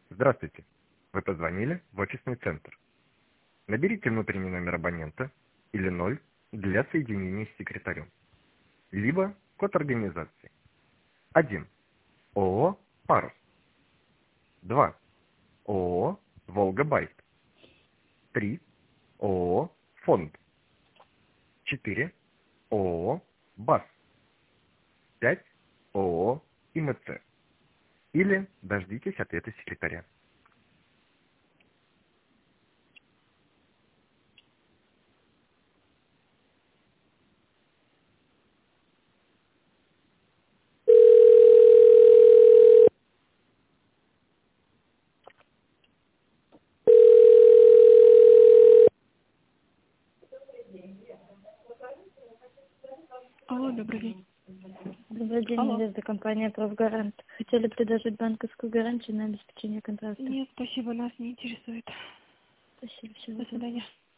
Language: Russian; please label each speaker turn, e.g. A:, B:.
A: Здравствуйте. Вы позвонили в офисный центр. Наберите внутренний номер абонента или 0 для соединения с секретарем. Либо код организации. 1. ООО «Парус». 2. ООО «Волга-Байт». 3. ООО «Фонд». 4. ООО «БАС». 5. ООО «ИМЦ». Или дождитесь ответа секретаря.
B: Алло, добрый день.
C: Добрый день,
B: Алло.
C: Надежда, компания «Профгарант». Хотели предложить банковскую гарантию на обеспечение контракта.
B: Нет, спасибо, нас не интересует.
C: Спасибо, всего
B: До
C: доброго.
B: свидания.